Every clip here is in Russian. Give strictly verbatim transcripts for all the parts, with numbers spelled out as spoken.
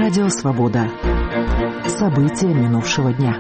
Радио Свобода. События минувшего дня.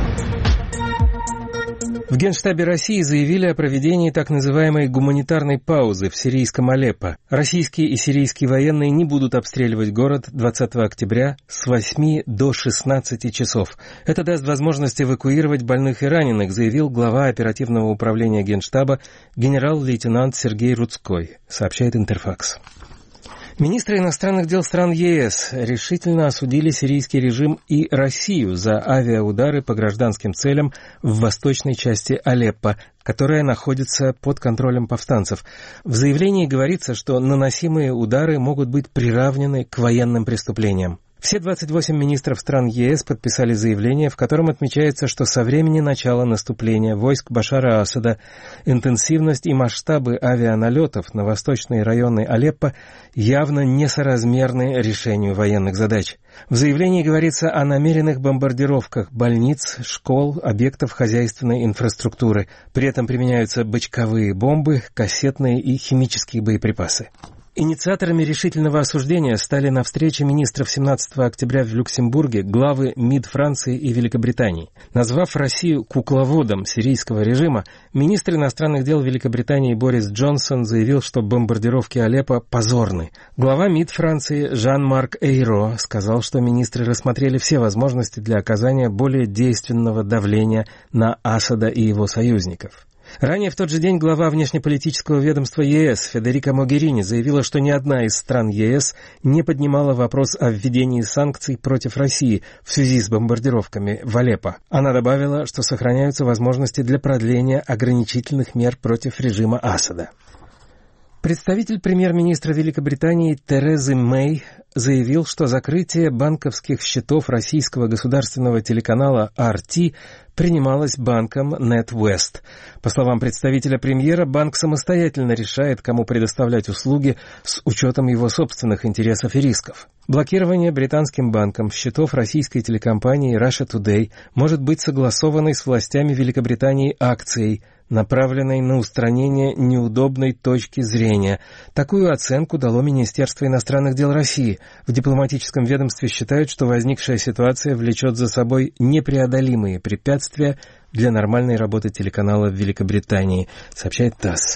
В Генштабе России заявили о проведении так называемой гуманитарной паузы в сирийском Алеппо. Российские и сирийские военные не будут обстреливать город двадцатого октября с восьми до шестнадцати часов. Это даст возможность эвакуировать больных и раненых, заявил глава оперативного управления Генштаба генерал-лейтенант Сергей Рудской, сообщает Интерфакс. Министры иностранных дел стран ЕС решительно осудили сирийский режим и Россию за авиаудары по гражданским целям в восточной части Алеппо, которая находится под контролем повстанцев. В заявлении говорится, что наносимые удары могут быть приравнены к военным преступлениям. Все двадцать восемь министров стран ЕС подписали заявление, в котором отмечается, что со времени начала наступления войск Башара Асада интенсивность и масштабы авианалетов на восточные районы Алеппо явно несоразмерны решению военных задач. В заявлении говорится о намеренных бомбардировках больниц, школ, объектов хозяйственной инфраструктуры. При этом применяются бочковые бомбы, кассетные и химические боеприпасы. Инициаторами решительного осуждения стали на встрече министров семнадцатого октября в Люксембурге главы МИД Франции и Великобритании. Назвав Россию кукловодом сирийского режима, министр иностранных дел Великобритании Борис Джонсон заявил, что бомбардировки Алеппо позорны. Глава МИД Франции Жан-Марк Эйро сказал, что министры рассмотрели все возможности для оказания более действенного давления на Асада и его союзников. Ранее в тот же день глава внешнеполитического ведомства ЕС Федерика Могерини заявила, что ни одна из стран ЕС не поднимала вопрос о введении санкций против России в связи с бомбардировками в Алеппо. Она добавила, что сохраняются возможности для продления ограничительных мер против режима Асада. Представитель премьер-министра Великобритании Терезы Мэй заявил, что закрытие банковских счетов российского государственного телеканала ар ти принималось банком NatWest. По словам представителя премьера, банк самостоятельно решает, кому предоставлять услуги с учетом его собственных интересов и рисков. Блокирование британским банком счетов российской телекомпании Russia Today может быть согласованной с властями Великобритании акцией, направленной на устранение неудобной точки зрения. Такую оценку дало Министерство иностранных дел России. В дипломатическом ведомстве считают, что возникшая ситуация влечет за собой непреодолимые препятствия для нормальной работы телеканала в Великобритании, сообщает ТАСС.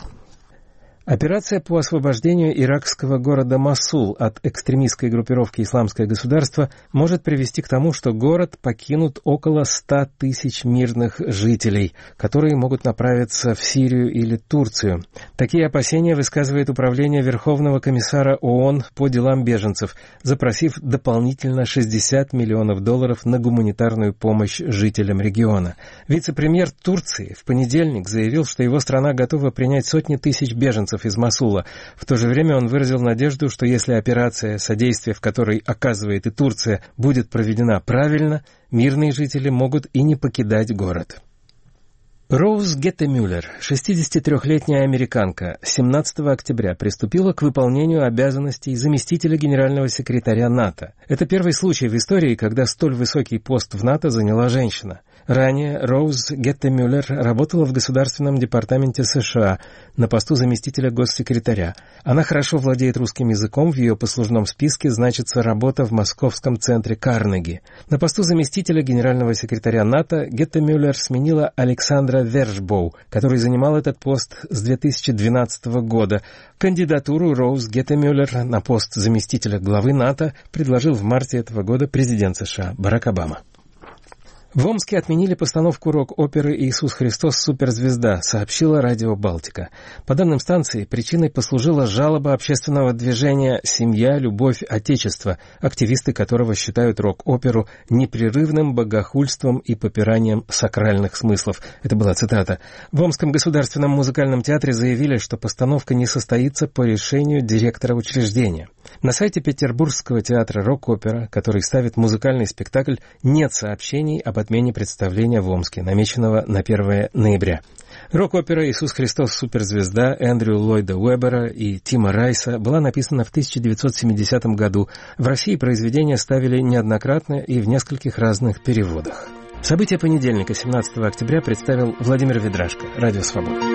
Операция по освобождению иракского города Мосул от экстремистской группировки «Исламское государство» может привести к тому, что город покинут около ста тысяч мирных жителей, которые могут направиться в Сирию или Турцию. Такие опасения высказывает Управление Верховного комиссара ООН по делам беженцев, запросив дополнительно шестьдесят миллионов долларов на гуманитарную помощь жителям региона. Вице-премьер Турции в понедельник заявил, что его страна готова принять сотни тысяч беженцев из Мосула. В то же время он выразил надежду, что если операция, содействие в которой оказывает и Турция, будет проведена правильно, мирные жители могут и не покидать город. Роуз Геттемюллер, шестидесятитрёхлетняя американка, семнадцатого октября приступила к выполнению обязанностей заместителя генерального секретаря НАТО. Это первый случай в истории, когда столь высокий пост в НАТО заняла женщина. Ранее Роуз Геттемюллер работала в Государственном департаменте США на посту заместителя госсекретаря. Она хорошо владеет русским языком, в ее послужном списке значится работа в Московском центре Карнеги. На посту заместителя генерального секретаря НАТО Геттемюллер сменила Александра Вершбоу, который занимал этот пост с две тысячи двенадцатого года. Кандидатуру Роуз Геттемюллер на пост заместителя главы НАТО предложил в марте этого года президент США Барак Обама. В Омске отменили постановку рок-оперы «Иисус Христос. Суперзвезда», сообщила Радио Балтика. По данным станции, причиной послужила жалоба общественного движения «Семья, любовь, отечество», активисты которого считают рок-оперу непрерывным богохульством и попиранием сакральных смыслов. Это была цитата. В Омском государственном музыкальном театре заявили, что постановка не состоится по решению директора учреждения. На сайте Петербургского театра «Рок-опера», который ставит музыкальный спектакль, нет сообщений об отмене представления в Омске, намеченного на первое ноября. Рок-опера «Иисус Христос. Суперзвезда» Эндрю Ллойда Уэббера и Тима Райса была написана в тысяча девятьсот семидесятом году. В России произведение ставили неоднократно и в нескольких разных переводах. События понедельника, семнадцатого октября, представил Владимир Ведрашко. Радио «Свобода».